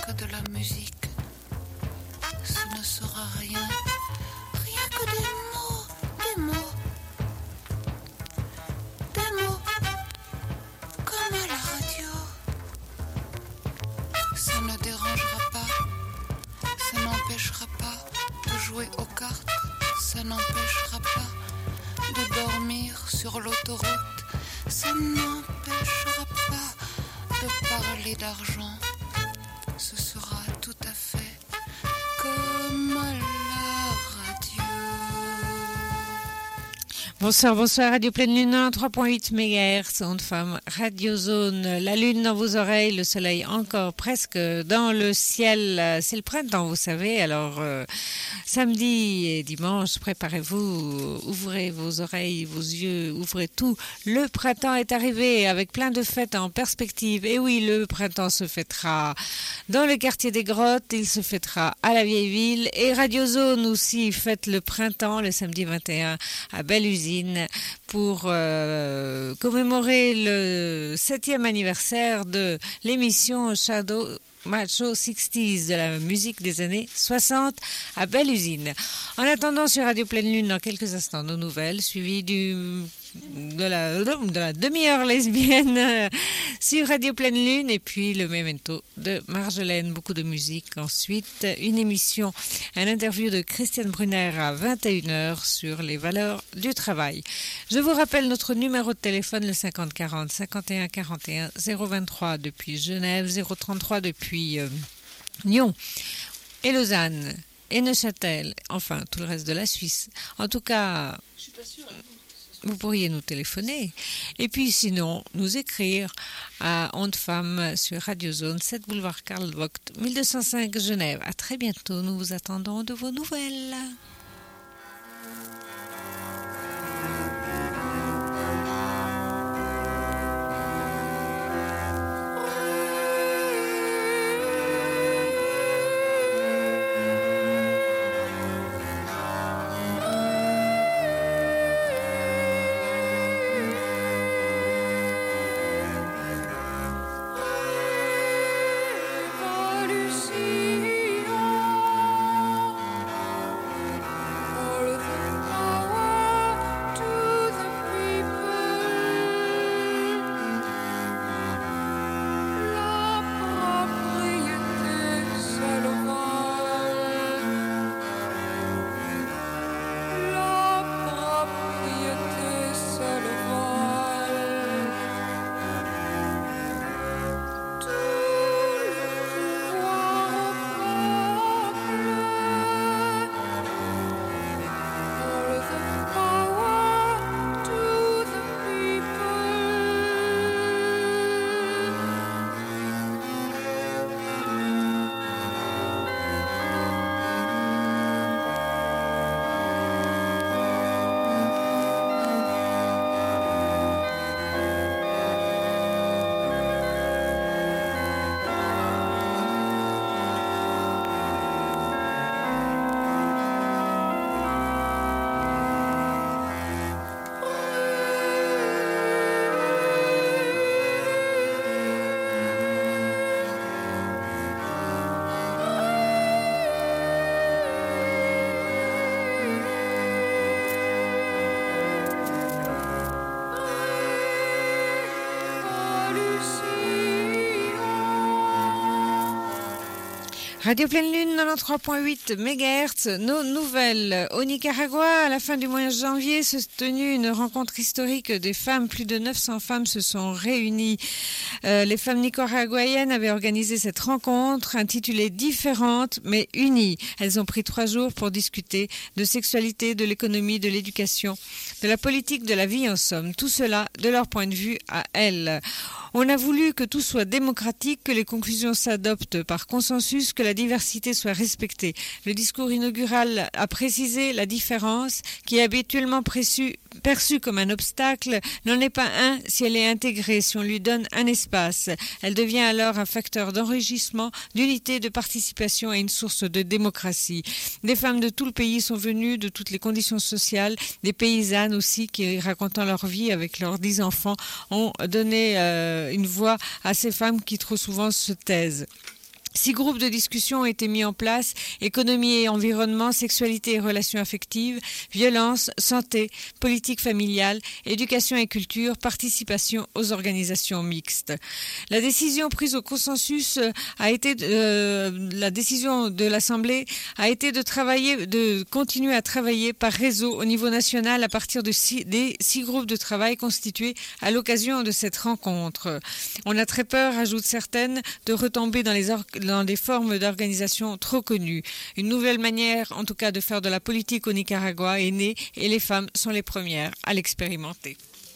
que de la musique. Ce ne sera rien, rien que des mots, des mots. Des mots, comme à la radio. Ça ne dérangera pas, ça n'empêchera pas de jouer aux cartes, ça n'empêchera pas de dormir sur l'autoroute, ça n'empêchera pas de parler d'argent. Ce sera tout à fait comme à la radio. Bonsoir, bonsoir, Radio Pleine Lune, 3.8 MHz, onde femme, Radio Zone, la lune dans vos oreilles, le soleil encore presque dans le ciel. C'est le printemps, vous savez, alors samedi et dimanche, préparez-vous, ouvrez vos oreilles, vos yeux, ouvrez tout. Le printemps est arrivé avec plein de fêtes en perspective. Et oui, le printemps se fêtera dans le quartier des Grottes, il se fêtera à la Vieille Ville et Radio Zone aussi fête le printemps le samedi 21 à Belle-Usine pour commémorer le 7e anniversaire de l'émission Shadow Macho 60s de la musique des années 60 à Belle-Usine. En attendant, sur Radio Pleine Lune, dans quelques instants, nos nouvelles, suivies de la demi-heure lesbienne sur Radio Pleine Lune, et puis le memento de Marjolaine, beaucoup de musique. Ensuite, une émission, un interview de Christiane Brunner à 21h sur les valeurs du travail. Je vous rappelle notre numéro de téléphone, le 50 40 51 41 023 depuis Genève, 033 depuis Nyon et Lausanne et Neuchâtel, enfin tout le reste de la Suisse. En tout cas, je suis pas sûre. Vous pourriez nous téléphoner et puis sinon nous écrire à Onde Femme sur Radio Zone, 7 boulevard Karl Vogt, 1205 Genève. À très bientôt, nous vous attendons de vos nouvelles. Radio Pleine Lune, 93.8 MHz, nos nouvelles. Au Nicaragua, à la fin du mois de janvier, se tenue une rencontre historique des femmes. Plus de 900 femmes se sont réunies. Les femmes nicaraguayennes avaient organisé cette rencontre intitulée « Différentes mais unies ». Elles ont pris 3 jours pour discuter de sexualité, de l'économie, de l'éducation, de la politique, de la vie en somme. Tout cela de leur point de vue à elles. On a voulu que tout soit démocratique, que les conclusions s'adoptent par consensus, que la diversité soit respectée. Le discours inaugural a précisé la différence qui est habituellement perçue comme un obstacle n'en est pas un si elle est intégrée, si on lui donne un espace. Elle devient alors un facteur d'enrichissement, d'unité, de participation et une source de démocratie. Des femmes de tout le pays sont venues, de toutes les conditions sociales, des paysannes aussi qui, racontant leur vie avec leurs 10 enfants, ont donné une voix à ces femmes qui trop souvent se taisent. 6 groupes de discussion ont été mis en place: économie et environnement, sexualité et relations affectives, violence, santé, politique familiale, éducation et culture, participation aux organisations mixtes. La décision prise au consensus la décision de l'Assemblée a été de continuer à travailler par réseau au niveau national à partir des 6 groupes de travail constitués à l'occasion de cette rencontre. On a très peur, ajoutent certaines, de retomber dans des formes d'organisation trop connues. Une nouvelle manière, en tout cas, de faire de la politique au Nicaragua est née et les femmes sont les premières à l'expérimenter.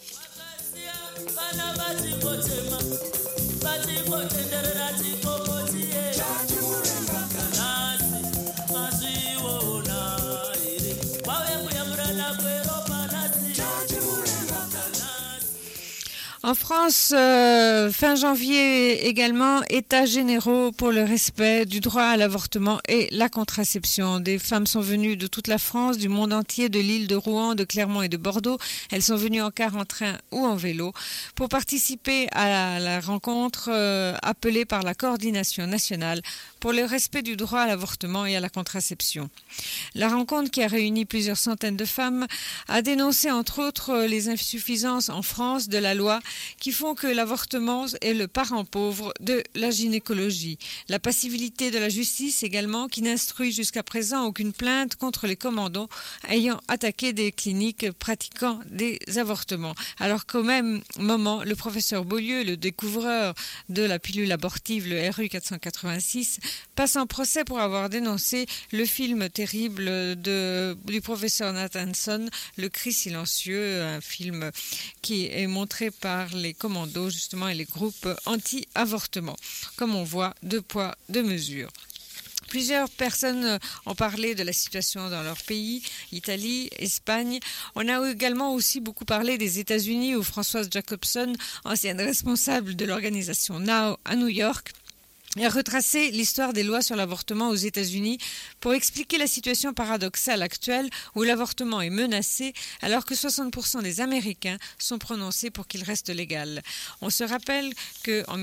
En France, fin janvier également, états généraux pour le respect du droit à l'avortement et la contraception. Des femmes sont venues de toute la France, du monde entier, de l'île de Rouen, de Clermont et de Bordeaux. Elles sont venues en car, en train ou en vélo pour participer à la rencontre appelée par la coordination nationale pour le respect du droit à l'avortement et à la contraception. La rencontre, qui a réuni plusieurs centaines de femmes, a dénoncé entre autres les insuffisances en France de la loi qui font que l'avortement est le parent pauvre de la gynécologie. La passivité de la justice également, qui n'instruit jusqu'à présent aucune plainte contre les commandos ayant attaqué des cliniques pratiquant des avortements. Alors qu'au même moment, le professeur Beaulieu, le découvreur de la pilule abortive, le RU 486, passe en procès pour avoir dénoncé le film terrible du professeur Nathanson, Le Cri silencieux, un film qui est montré par les commandos justement et les groupes anti-avortement. Comme on voit, 2 poids, 2 mesures. Plusieurs personnes ont parlé de la situation dans leur pays, Italie, Espagne. On a également aussi beaucoup parlé des États-Unis, où Françoise Jacobson, ancienne responsable de l'organisation NOW à New York, a retracé l'histoire des lois sur l'avortement aux États-Unis pour expliquer la situation paradoxale actuelle où l'avortement est menacé alors que 60% des Américains sont prononcés pour qu'il reste légal. On se rappelle qu'en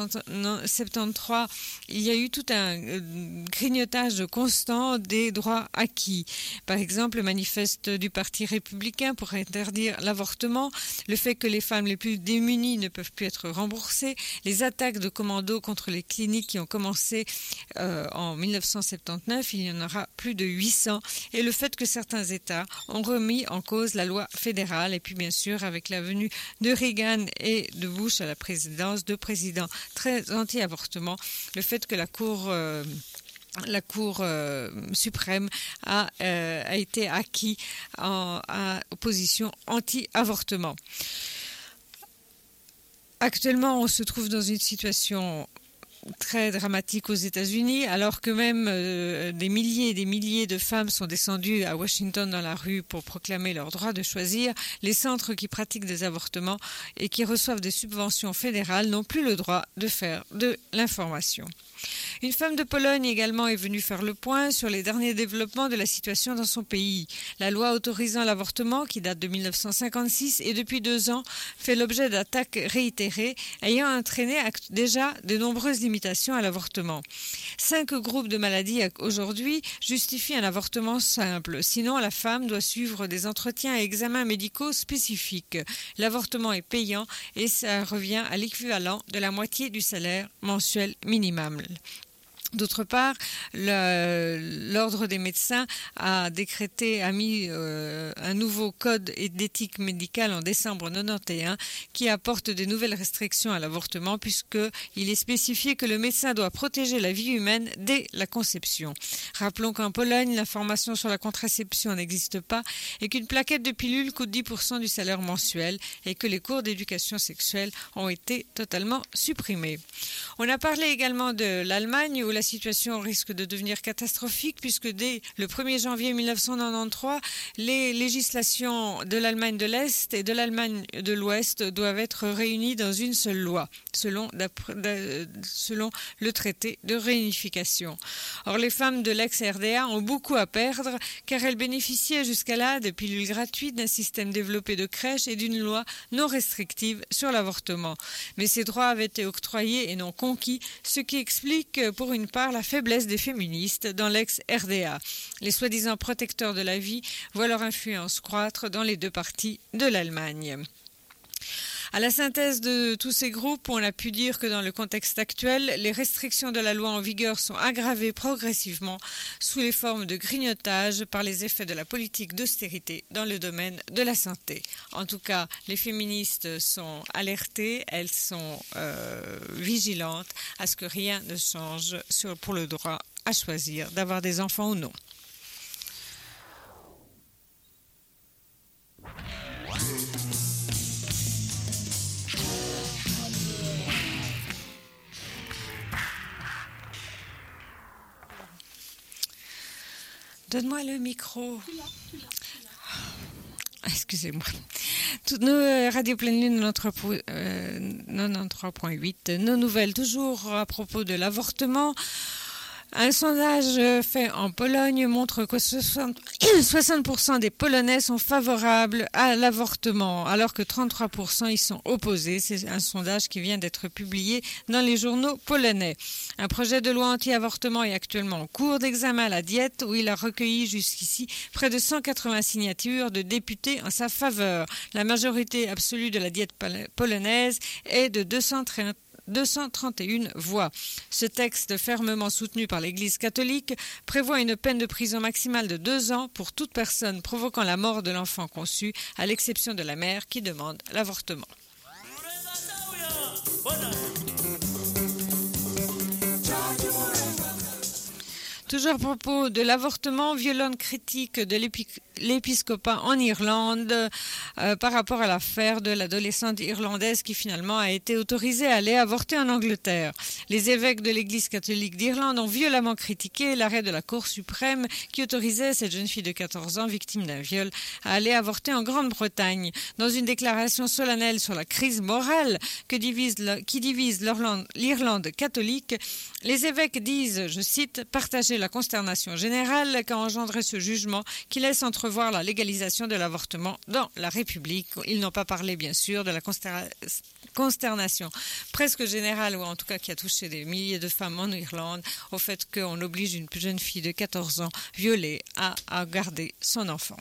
1973, il y a eu tout un grignotage constant des droits acquis. Par exemple, le manifeste du Parti républicain pour interdire l'avortement, le fait que les femmes les plus démunies ne peuvent plus être remboursées, les attaques de commandos contre les cliniques qui ont commencé en 1979, il y en aura plus de 800, et le fait que certains États ont remis en cause la loi fédérale, et puis bien sûr avec la venue de Reagan et de Bush à la présidence, deux présidents très anti-avortement, le fait que la Cour suprême a été acquis à opposition anti-avortement. Actuellement, on se trouve dans une situation très dramatique aux États-Unis, alors que même des milliers et des milliers de femmes sont descendues à Washington dans la rue pour proclamer leur droit de choisir. Les centres qui pratiquent des avortements et qui reçoivent des subventions fédérales n'ont plus le droit de faire de l'information. Une femme de Pologne également est venue faire le point sur les derniers développements de la situation dans son pays. La loi autorisant l'avortement, qui date de 1956 et depuis 2 ans fait l'objet d'attaques réitérées, ayant entraîné déjà de nombreuses limitations à l'avortement. 5 groupes de maladies aujourd'hui justifient un avortement simple. Sinon, la femme doit suivre des entretiens et examens médicaux spécifiques. L'avortement est payant et ça revient à l'équivalent de la moitié du salaire mensuel minimal. D'autre part, l'Ordre des médecins a mis un nouveau code d'éthique médicale en décembre 1991 qui apporte de nouvelles restrictions à l'avortement puisqu'il est spécifié que le médecin doit protéger la vie humaine dès la conception. Rappelons qu'en Pologne, l'information sur la contraception n'existe pas et qu'une plaquette de pilules coûte 10% du salaire mensuel et que les cours d'éducation sexuelle ont été totalement supprimés. On a parlé également de l'Allemagne où la situation risque de devenir catastrophique puisque dès le 1er janvier 1993, les législations de l'Allemagne de l'Est et de l'Allemagne de l'Ouest doivent être réunies dans une seule loi, selon le traité de réunification. Or, les femmes de l'ex-RDA ont beaucoup à perdre car elles bénéficiaient jusqu'à là de pilules gratuites, d'un système développé de crèches et d'une loi non restrictive sur l'avortement. Mais ces droits avaient été octroyés et non conquis, ce qui explique pour une part la faiblesse des féministes dans l'ex-RDA. Les soi-disant protecteurs de la vie voient leur influence croître dans les deux parties de l'Allemagne. À la synthèse de tous ces groupes, on a pu dire que dans le contexte actuel, les restrictions de la loi en vigueur sont aggravées progressivement sous les formes de grignotage par les effets de la politique d'austérité dans le domaine de la santé. En tout cas, les féministes sont alertées, elles sont vigilantes à ce que rien ne change pour le droit à choisir d'avoir des enfants ou non. Donne-moi le micro. Excusez-moi. Toutes nos Radio Pleine Lune 93.8, nos nouvelles toujours à propos de l'avortement. Un sondage fait en Pologne montre que 60% des Polonais sont favorables à l'avortement, alors que 33% y sont opposés. C'est un sondage qui vient d'être publié dans les journaux polonais. Un projet de loi anti-avortement est actuellement en cours d'examen à la Diète, où il a recueilli jusqu'ici près de 180 signatures de députés en sa faveur. La majorité absolue de la Diète polonaise est de 231 voix. Ce texte, fermement soutenu par l'Église catholique, prévoit une peine de prison maximale de 2 ans pour toute personne provoquant la mort de l'enfant conçu, à l'exception de la mère qui demande l'avortement. Toujours à propos de l'avortement, violente critique de l'épiscopat en Irlande par rapport à l'affaire de l'adolescente irlandaise qui finalement a été autorisée à aller avorter en Angleterre. Les évêques de l'Église catholique d'Irlande ont violemment critiqué l'arrêt de la Cour suprême qui autorisait cette jeune fille de 14 ans, victime d'un viol, à aller avorter en Grande-Bretagne. Dans une déclaration solennelle sur la crise morale qui divise l'Irlande catholique, les évêques disent, je cite, « partager la consternation générale qu'a engendré ce jugement qui laisse entrevoir la légalisation de l'avortement dans la République ». Ils n'ont pas parlé, bien sûr, de la consternation presque générale, ou en tout cas qui a touché des milliers de femmes en Irlande, au fait qu'on oblige une jeune fille de 14 ans violée à garder son enfant.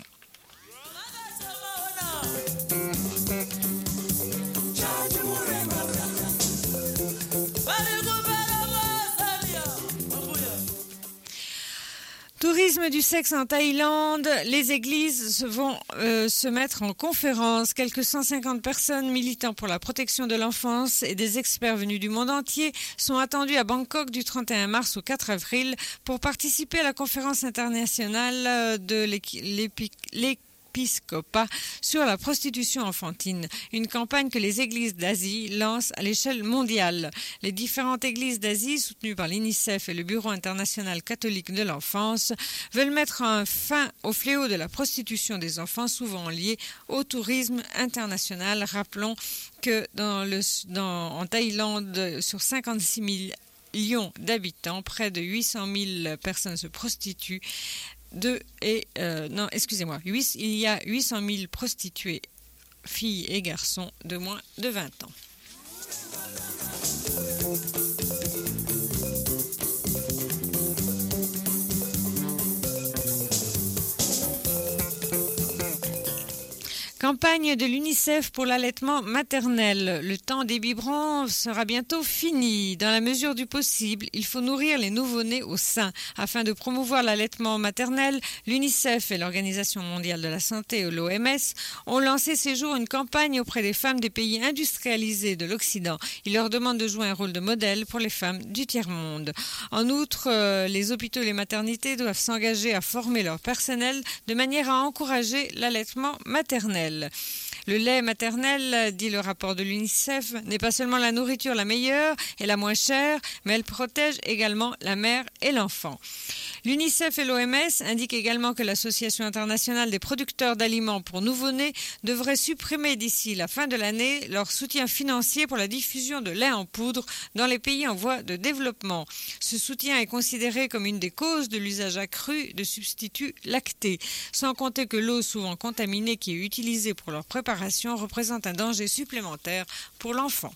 Tourisme du sexe en Thaïlande, les églises vont se mettre en conférence. Quelques 150 personnes militant pour la protection de l'enfance et des experts venus du monde entier sont attendus à Bangkok du 31 mars au 4 avril pour participer à la conférence internationale de l'épiscopat sur la prostitution enfantine, une campagne que les églises d'Asie lancent à l'échelle mondiale. Les différentes églises d'Asie, soutenues par l'UNICEF et le Bureau international catholique de l'enfance, veulent mettre un fin au fléau de la prostitution des enfants, souvent lié au tourisme international. Rappelons que en Thaïlande, sur 56 millions d'habitants, près de 800 000 personnes se prostituent. Il y a 800 000 prostituées, filles et garçons de moins de 20 ans. Campagne de l'UNICEF pour l'allaitement maternel. Le temps des biberons sera bientôt fini. Dans la mesure du possible, il faut nourrir les nouveau-nés au sein. Afin de promouvoir l'allaitement maternel, l'UNICEF et l'Organisation mondiale de la santé, l'OMS, ont lancé ces jours une campagne auprès des femmes des pays industrialisés de l'Occident. Ils leur demandent de jouer un rôle de modèle pour les femmes du tiers-monde. En outre, les hôpitaux et les maternités doivent s'engager à former leur personnel de manière à encourager l'allaitement maternel. Le lait maternel, dit le rapport de l'UNICEF, n'est pas seulement la nourriture la meilleure et la moins chère, mais elle protège également la mère et l'enfant. L'UNICEF et l'OMS indiquent également que l'Association internationale des producteurs d'aliments pour nouveau-nés devrait supprimer d'ici la fin de l'année leur soutien financier pour la diffusion de lait en poudre dans les pays en voie de développement. Ce soutien est considéré comme une des causes de l'usage accru de substituts lactés, sans compter que l'eau souvent contaminée qui est utilisée pour leur préparation représente un danger supplémentaire pour l'enfant.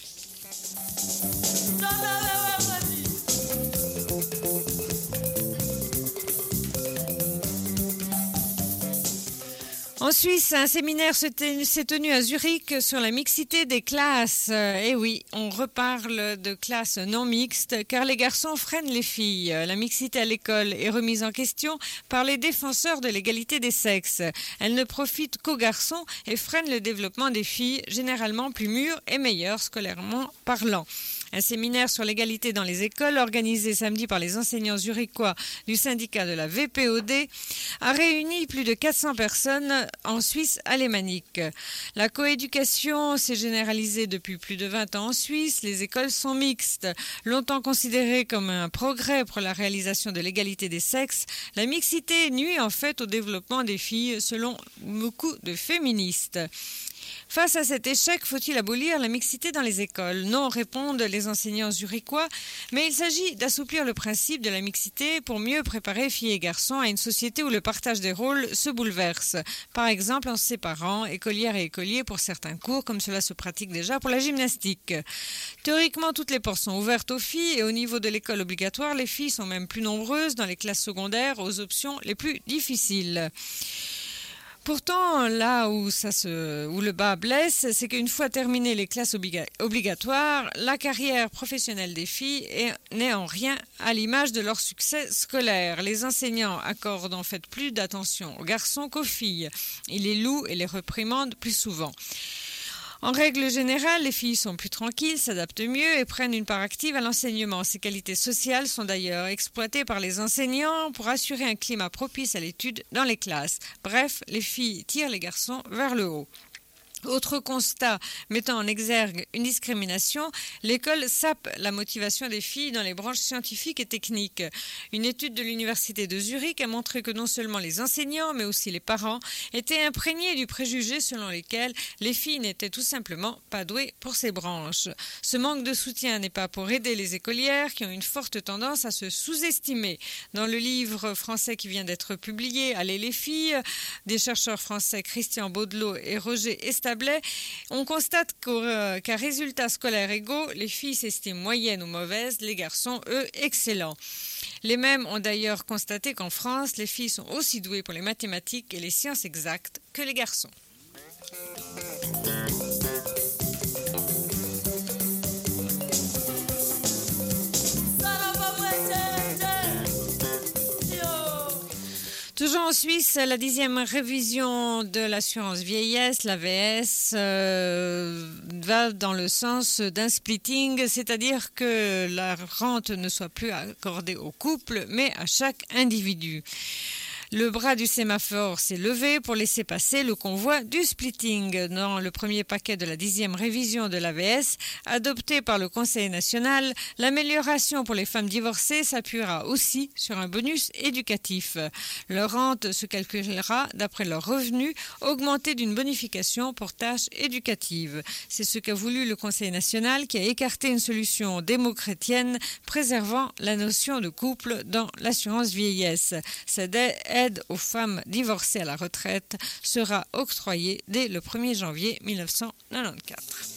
En Suisse, un séminaire s'est tenu à Zurich sur la mixité des classes. Et oui, on reparle de classes non mixtes car les garçons freinent les filles. La mixité à l'école est remise en question par les défenseurs de l'égalité des sexes. Elle ne profite qu'aux garçons et freine le développement des filles, généralement plus mûres et meilleures scolairement parlant. Un séminaire sur l'égalité dans les écoles, organisé samedi par les enseignants zurichois du syndicat de la VPOD, a réuni plus de 400 personnes en Suisse alémanique. La coéducation s'est généralisée depuis plus de 20 ans en Suisse. Les écoles sont mixtes. Longtemps considérées comme un progrès pour la réalisation de l'égalité des sexes, la mixité nuit en fait au développement des filles, selon beaucoup de féministes. Face à cet échec, faut-il abolir la mixité dans les écoles? Non, répondent les enseignants zurichois, mais il s'agit d'assouplir le principe de la mixité pour mieux préparer filles et garçons à une société où le partage des rôles se bouleverse. Par exemple, en séparant écolières et écoliers pour certains cours, comme cela se pratique déjà pour la gymnastique. Théoriquement, toutes les portes sont ouvertes aux filles et au niveau de l'école obligatoire, les filles sont même plus nombreuses dans les classes secondaires aux options les plus difficiles. Pourtant, là où le bas blesse, c'est qu'une fois terminées les classes obligatoires, la carrière professionnelle des filles n'est en rien à l'image de leur succès scolaire. Les enseignants accordent en fait plus d'attention aux garçons qu'aux filles. Ils les louent et les réprimandent plus souvent. En règle générale, les filles sont plus tranquilles, s'adaptent mieux et prennent une part active à l'enseignement. Ces qualités sociales sont d'ailleurs exploitées par les enseignants pour assurer un climat propice à l'étude dans les classes. Bref, les filles tirent les garçons vers le haut. Autre constat mettant en exergue une discrimination, l'école sape la motivation des filles dans les branches scientifiques et techniques. Une étude de l'université de Zurich a montré que non seulement les enseignants, mais aussi les parents étaient imprégnés du préjugé selon lequel les filles n'étaient tout simplement pas douées pour ces branches. Ce manque de soutien n'est pas pour aider les écolières qui ont une forte tendance à se sous-estimer. Dans le livre français qui vient d'être publié, Allez les filles, des chercheurs français Christian Baudelot et Roger Establet, on constate qu'à résultats scolaires égaux, les filles s'estiment moyennes ou mauvaises, les garçons, eux, excellents. Les mêmes ont d'ailleurs constaté qu'en France, les filles sont aussi douées pour les mathématiques et les sciences exactes que les garçons. Toujours en Suisse, la 10e révision de l'assurance vieillesse, l'AVS, va dans le sens d'un splitting, c'est-à-dire que la rente ne soit plus accordée au couple, mais à chaque individu. Le bras du sémaphore s'est levé pour laisser passer le convoi du splitting. Dans le premier paquet de la 10e révision de l'AVS, adopté par le Conseil national, l'amélioration pour les femmes divorcées s'appuiera aussi sur un bonus éducatif. Leur rente se calculera d'après leurs revenus, augmentés d'une bonification pour tâches éducatives. C'est ce qu'a voulu le Conseil national qui a écarté une solution démo-chrétienne préservant la notion de couple dans l'assurance vieillesse. Cette aide aux femmes divorcées à la retraite sera octroyée dès le 1er janvier 1994.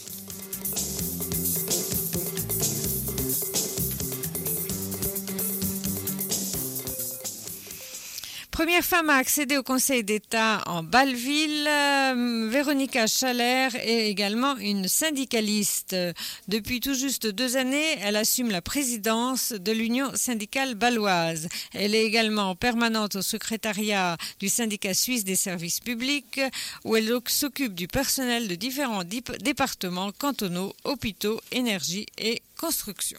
Première femme à accéder au Conseil d'État en Bâle-Ville, Véronica Schaller est également une syndicaliste. Depuis tout juste 2 années, elle assume la présidence de l'Union syndicale bâloise. Elle est également permanente au secrétariat du syndicat suisse des services publics, où elle s'occupe du personnel de différents départements cantonaux, hôpitaux, énergie et construction.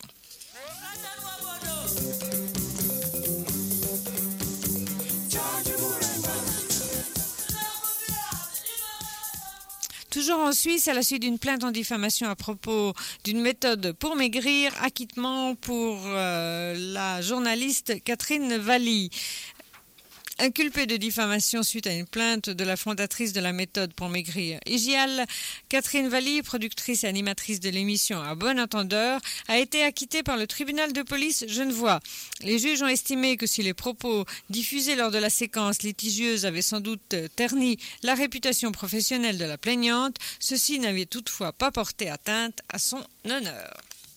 Toujours en Suisse, à la suite d'une plainte en diffamation à propos d'une méthode pour maigrir, acquittement pour la journaliste Catherine Valli. Inculpée de diffamation suite à une plainte de la fondatrice de la méthode pour maigrir Igial, Catherine Valli, productrice et animatrice de l'émission À bon entendeur, a été acquittée par le tribunal de police genevois. Les juges ont estimé que si les propos diffusés lors de la séquence litigieuse avaient sans doute terni la réputation professionnelle de la plaignante, ceci n'avait toutefois pas porté atteinte à son honneur.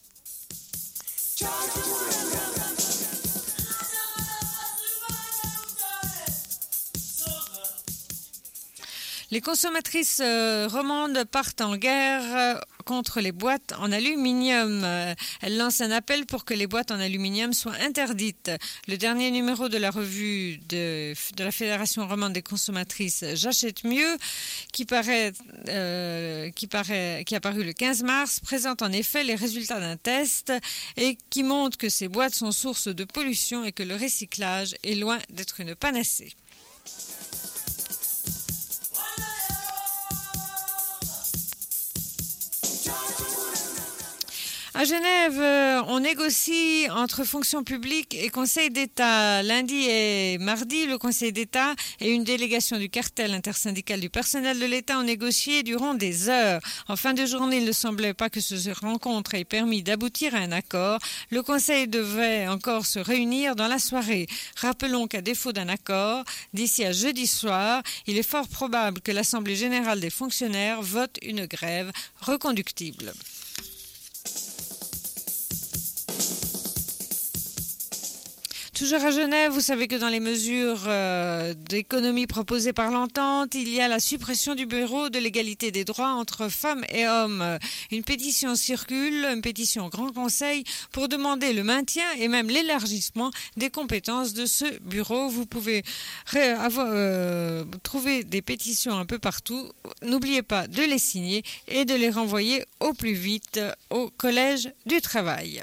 Les consommatrices romandes partent en guerre contre les boîtes en aluminium. Elles lancent un appel pour que les boîtes en aluminium soient interdites. Le dernier numéro de la revue de la Fédération romande des consommatrices J'achète mieux, qui a paru le 15 mars, présente en effet les résultats d'un test et qui montre que ces boîtes sont source de pollution et que le recyclage est loin d'être une panacée. À Genève, on négocie entre fonction publique et Conseil d'État. Lundi et mardi, le Conseil d'État et une délégation du cartel intersyndical du personnel de l'État ont négocié durant des heures. En fin de journée, il ne semblait pas que cette rencontre ait permis d'aboutir à un accord. Le Conseil devait encore se réunir dans la soirée. Rappelons qu'à défaut d'un accord, d'ici à jeudi soir, il est fort probable que l'Assemblée générale des fonctionnaires vote une grève reconductible. Toujours à Genève, vous savez que dans les mesures d'économie proposées par l'entente, il y a la suppression du bureau de l'égalité des droits entre femmes et hommes. Une pétition circule, une pétition au Grand Conseil pour demander le maintien et même l'élargissement des compétences de ce bureau. Vous pouvez trouver des pétitions un peu partout. N'oubliez pas de les signer et de les renvoyer au plus vite au Collège du Travail.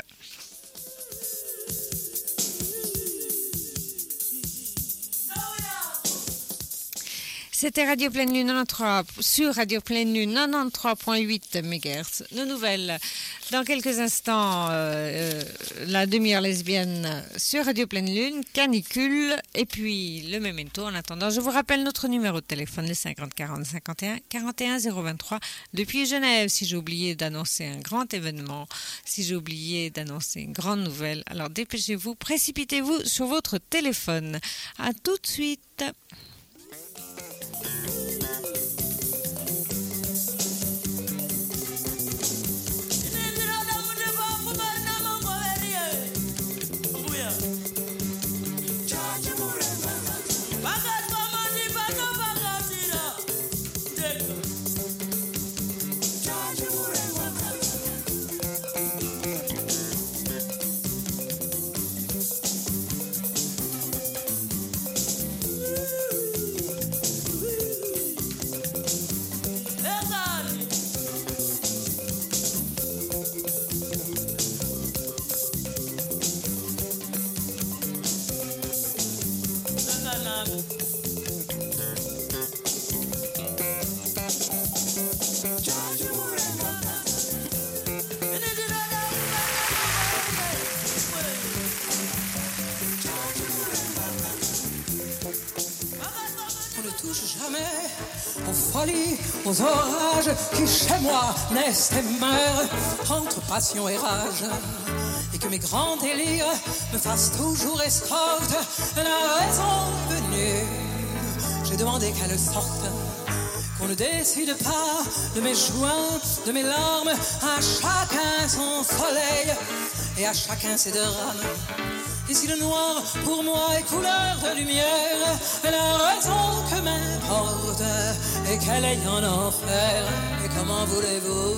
C'était Radio Pleine Lune 93 sur Radio Pleine Lune 93.8 MHz. Nos nouvelles dans quelques instants, la demi-heure lesbienne sur Radio Pleine Lune, canicule et puis le memento. En attendant, je vous rappelle notre numéro de téléphone, le 50 40 51 41 023 depuis Genève. Si j'ai oublié d'annoncer un grand événement, si j'ai oublié d'annoncer une grande nouvelle, alors dépêchez-vous, précipitez-vous sur votre téléphone. À tout de suite. Aux orages qui chez moi naissent et meurent entre passion et rage, et que mes grands délires me fassent toujours escorte. La raison est venue, j'ai demandé qu'elle sorte, qu'on ne décide pas de mes joints, de mes larmes, à chacun son soleil et à chacun ses drames. Et si le noir pour moi est couleur de lumière, la raison que m'importe est qu'elle est en enfer. Et comment voulez-vous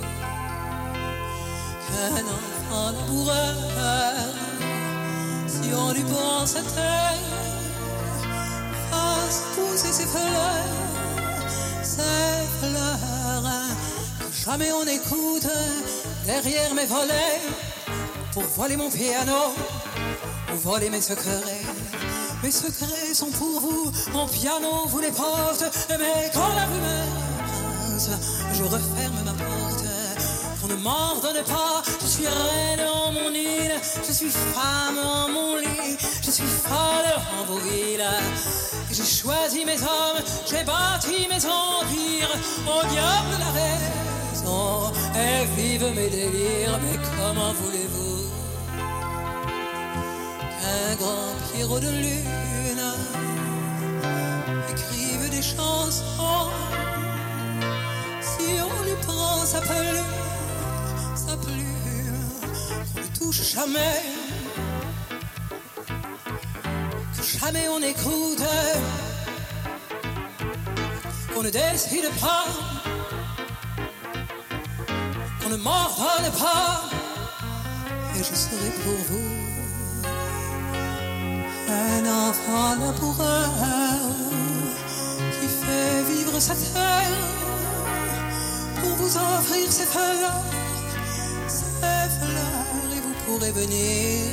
qu'un enfant l'amoureux, si on lui pense terre, fasse pousser ses fleurs, que jamais on écoute derrière mes volets pour voler mon piano. Vous volez mes secrets. Mes secrets sont pour vous. Mon piano vous les porte. Mais quand la rumeur force, je referme ma porte. Qu'on ne m'ordonne pas, je suis reine en mon île, je suis femme en mon lit, je suis folle en vos villes. J'ai choisi mes hommes, j'ai bâti mes empires, au diable la raison, et vive mes délires, mais comment voulez-vous qu'un grand Pierrot de lune écrive des chansons? Si on lui prend sa plume, qu'on ne touche jamais, que jamais on écoute, qu'on ne décide pas, qu'on ne m'ordonne pas, et je serai pour vous un enfant laboureur qui fait vivre sa terre pour vous offrir ses fleurs, et vous pourrez venir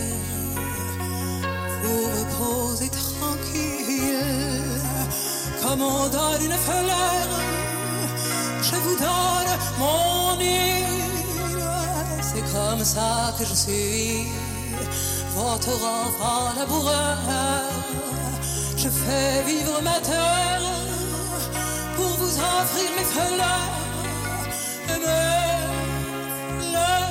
vous reposer tranquille. Comme on donne une fleur, je vous donne mon île. C'est comme ça que je suis votre enfant laboureur. Je fais vivre ma terre pour vous offrir mes fleurs et mes fleurs.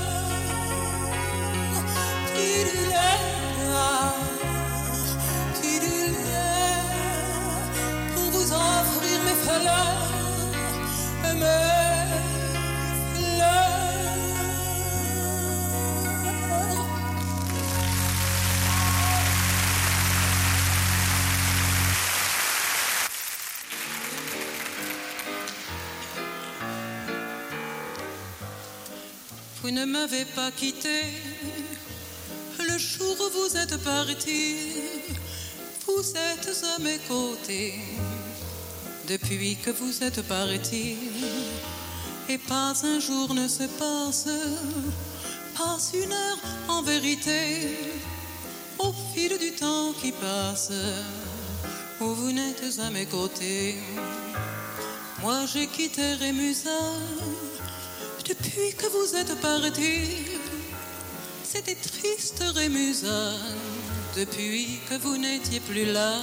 Pour vous offrir mes fleurs et mes fleurs. Vous ne m'avez pas quitté le jour où vous êtes parti, vous êtes à mes côtés depuis que vous êtes parti, et pas un jour ne se passe, pas une heure en vérité, au fil du temps qui passe, où vous n'êtes à mes côtés. Moi j'ai quitté Rémusat depuis que vous êtes parti. C'était triste Rémusat, depuis que vous n'étiez plus là.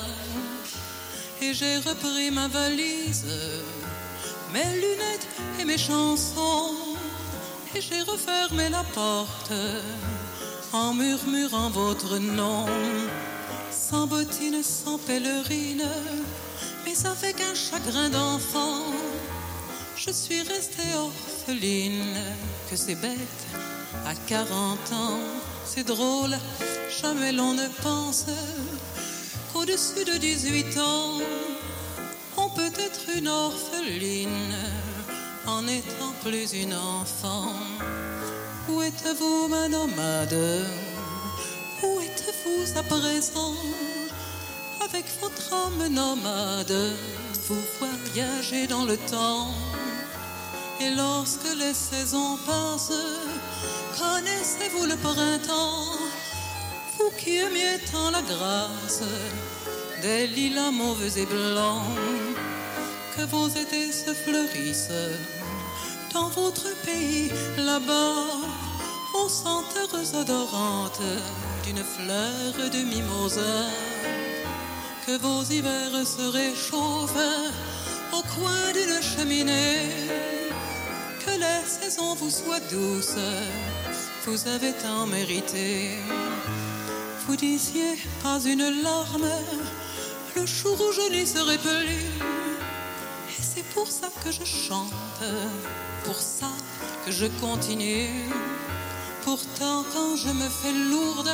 Et j'ai repris ma valise, mes lunettes et mes chansons, et j'ai refermé la porte en murmurant votre nom. Sans bottines, sans pèlerine, mais avec un chagrin d'enfant. Je suis restée orpheline, que c'est bête. À 40 ans, c'est drôle, jamais l'on ne pense qu'au-dessus de 18 ans, on peut être une orpheline en n'étant plus une enfant. Où êtes-vous, ma nomade? Où êtes-vous à présent? Avec votre âme nomade, vous voyagez dans le temps. Et lorsque les saisons passent, connaissez-vous le printemps? Vous qui aimiez tant la grâce des lilas mauves et blancs, que vos étés se fleurissent dans votre pays là-bas, aux senteurs odorantes d'une fleur de mimosa. Que vos hivers se réchauffent au coin d'une cheminée, que les saisons vous soient douces, vous avez tant mérité. Vous disiez pas une larme le jour où je n'y serai plus, et c'est pour ça que je chante, pour ça que je continue. Pourtant quand je me fais lourde,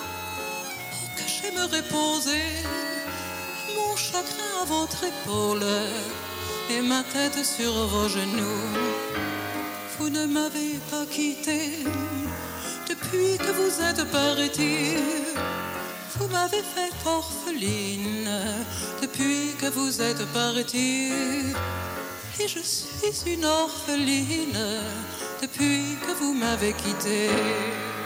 oh que j'aimerais poser mon chagrin à votre épaule et ma tête sur vos genoux. Vous ne m'avez pas quitté depuis que vous êtes parti. Vous m'avez fait orpheline depuis que vous êtes parti. Et je suis une orpheline depuis que vous m'avez quitté.